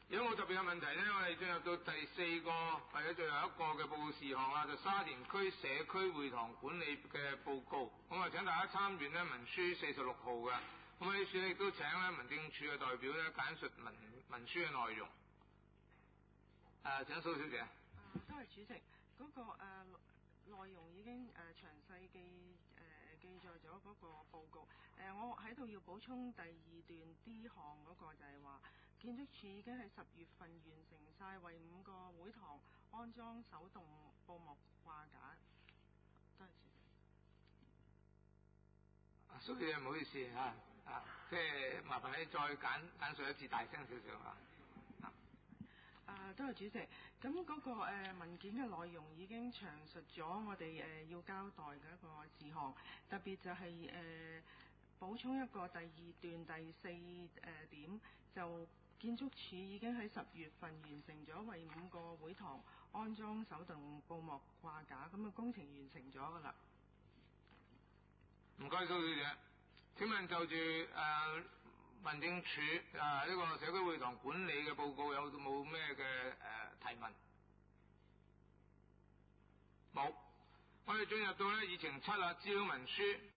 如果冇特別嘅問題呢，我哋進入到第4個或者最後一個嘅報告事項啦，就沙田區社區會堂管理嘅報告。咁啊，請大家參閱呢文書46號嘅。咁呢處亦都請咧民政處嘅代表咧簡述文書嘅內容。請蘇小姐。 多謝主席。嗰個內容已經詳細記載咗嗰個報告。我喺度要補充第2段 D 項嗰個，就係話建築署已經喺10月份完成晒為5個會堂安裝手動布幕掛架。多謝主席。 蘇小姐唔好意思即係麻煩你再簡述一次，大聲少少啊。 多謝主席。咁嗰個文件嘅內容已經詳述咗我哋要交代嘅一個事項，特別就係補充一個第2段第4點，就建築署已經喺10月份完成咗為5個會堂安裝手動布幕掛架，咁嘅工程完成咗㗎啦。 唔該，蘇小姐。請問就住民政處呢個社區會堂管理嘅報告有冇咩嘅提問？冇。我哋進入到呢議程7啦，資料文書。